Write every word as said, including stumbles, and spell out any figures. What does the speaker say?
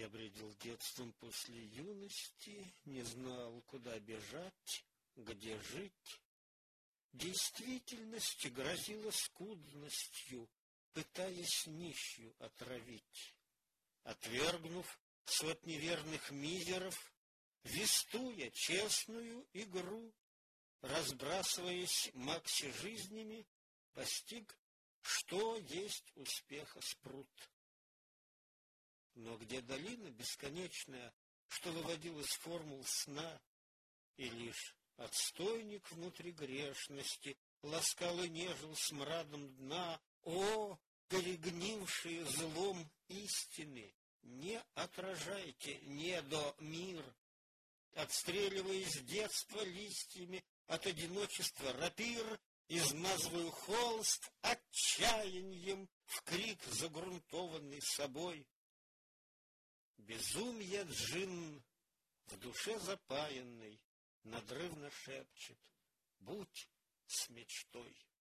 бредил детством после юности, не знал, куда бежать, где жить. Действительность грозила скудностью, пытаясь нищую отравить. Отвергнув сотни верных мизеров, вестуя честную игру, разбрасываясь макси жизнями, постиг, что есть успеха спрут. Но где долина бесконечная, что выводил из формул сна, и лишь отстойник внутри грешности ласкал и нежил смрадом дна, о, перегнившие злом истины, не отражайте недо мир, отстреливаясь с детства листьями от одиночества рапир, измазываю холст отчаянием в крик, загрунтованный собой. Безумье джинн в душе запаянной надрывно шепчет: будь с мечтой.